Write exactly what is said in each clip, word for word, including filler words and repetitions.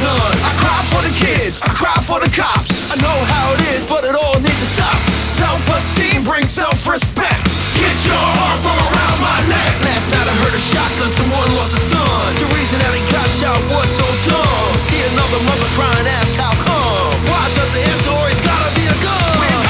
none. I cry for the kids, I cry for the cops. I know how it is, but it all needs to stop. Self-esteem brings self-respect. Get your arm from around my neck. Last night I heard a shotgun, someone lost a son. The reason that he got shot was so dumb. See another mother crying, ask how come. Why does the answer always gotta be a gun?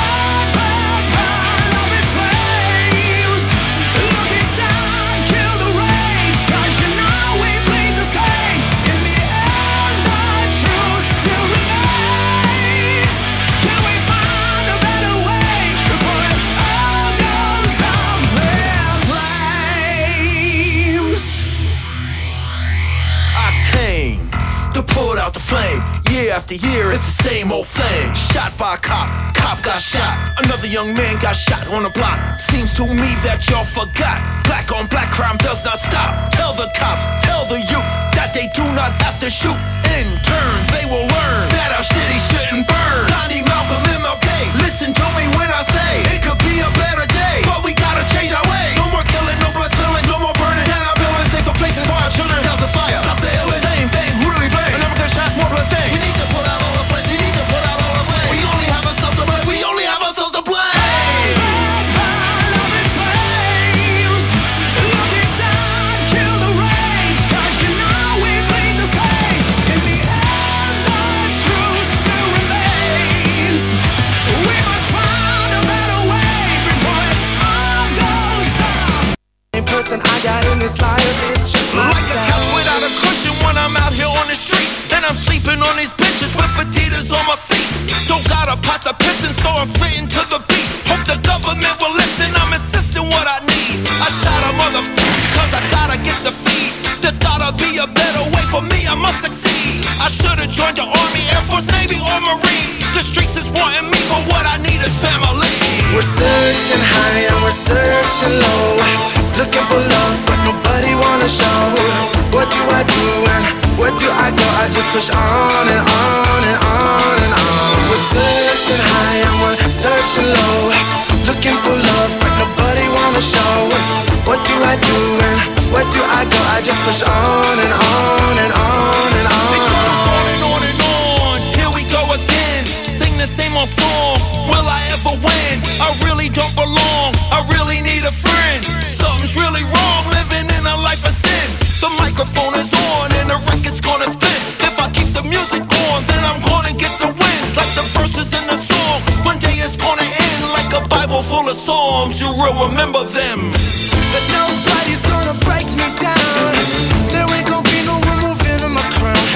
Pulled out the flame, year after year, it's the same old thing. Shot by a cop, cop got shot. Another young man got shot on the block. Seems to me that y'all forgot. Black on black crime does not stop. Tell the cops, tell the youth that they do not have to shoot. In turn, they will learn that our city shouldn't burn. Gandhi, Malcolm, M L K, listen to me when I say it could be a better day, but we gotta change our ways. No more killing, no blood spilling, no more burning. And I'm building safer places for our children. House of fire, stop the illness. Same thing, who do we blame? Shot, more blood stain. We need to put out all the flames. We need to put out all the flames. We only have ourselves to blame. We only have ourselves to blame. Burn, burn, love in flames. Look inside, kill the rage. 'Cause you know we bleed the same. In the end, the truth still remains. We must find a better way before it all goes up. The person I got in this life is just myself. Like a couch without a cushion when I'm out here on the street. And I'm sleeping on these benches with Adidas on my feet. Don't got a pot to piss in, so I'm spitting to the beat. Hope the government will listen, I'm insisting what I need. I shot a motherfucker, cause I gotta get the feed. There's gotta be a better way for me, I must succeed. I should've joined the Army, Air Force, Navy, or Marines. The streets is wanting me, but what I need is family. We're searching high and we're searching low. Looking for love, but nobody wanna show. What do I do and where do I go? I just push on and on and on and on. We're searching high and we're searching low. Looking for love, but nobody wanna show. What do I do and where do I go? I just push on and on and on and on. It goes on and on and on. Here we go again. Sing the same old song. Will I ever win? I really don't belong. I really need a friend. Something's really wrong, living in a life of sin. The microphone is on and the record's gonna spin. If I keep the music on, then I'm gonna get the win. Like the verses in the song, one day it's gonna end. Like a Bible full of psalms, you will remember them. But nobody's gonna break me down. There ain't gonna be no removing of my crown.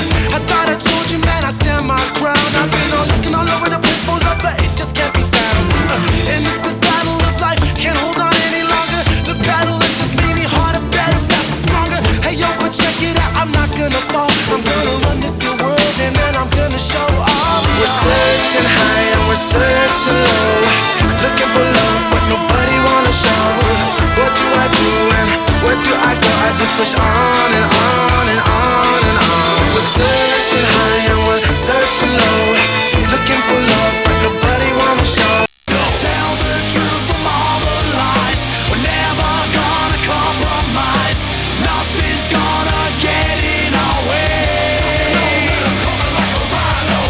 I thought I told you, man, I stand my ground. I've been all looking all over the place for love, but it just can't be found. And it's a battle of life, can't hold on any longer. The battle is just made me harder, better, faster, stronger. Hey yo, but check it out, I'm not gonna fall. I'm gonna run this here world and then I'm gonna show all. We're searching high and we're searching low. Looking for love, but nobody wanna show. What do I do and where do I go? I just push on and on and on and on. We're searching high and we're searching low. Looking for love, but nobody wanna show. Tell the truth from all the lies. We're never gonna compromise. Nothing's gonna get in our way. I'm coming like a rhino.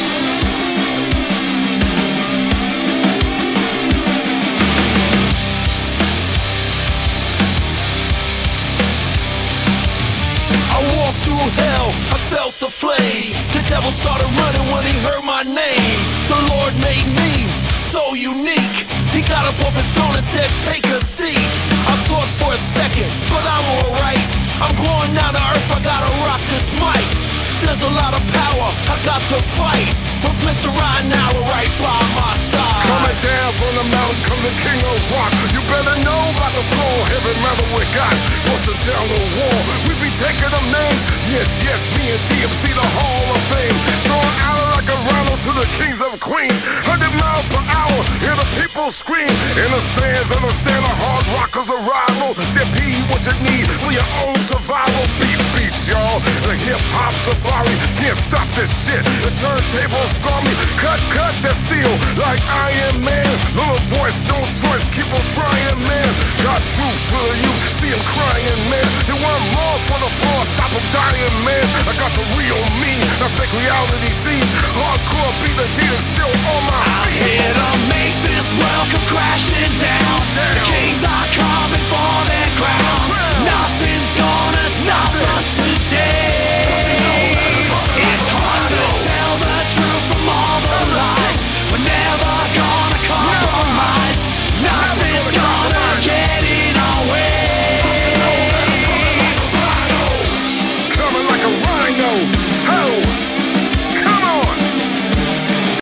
I walked through hell, I felt the flame. The devil started running when he heard my name. The Lord made me so unique. He got up off his throne and said, take a seat. I thought for a second, but I'm alright. I'm going down to earth, I gotta rock this mic. There's a lot of power, I got to fight. With Mister Rhino right by my side. Coming down from the mountain, come the king of rock. You better know about the flow, heavy metal we got. Busting down the wall, we be taking them names. Yes, yes, me and D M C, the Hall of Fame. Throwing out like a rhino to the kings of queens. Hundred miles per hour, hear the people scream. In the stands, understand the hard rockers arrival. Step be what you need for your own survival. Beat beats, y'all. The hip hop safari can't stop this shit. The turntable scar me, cut, cut, that steel like Iron Man. Little voice, no choice, keep on trying, man. Got truth to the youth. see them crying, man. They want more for the floor, stop them dying, man. I got the real me, I fake reality sees. Hardcore be the dealer still on my feet. I'm here to make this world come crashing down. down. The kings are coming.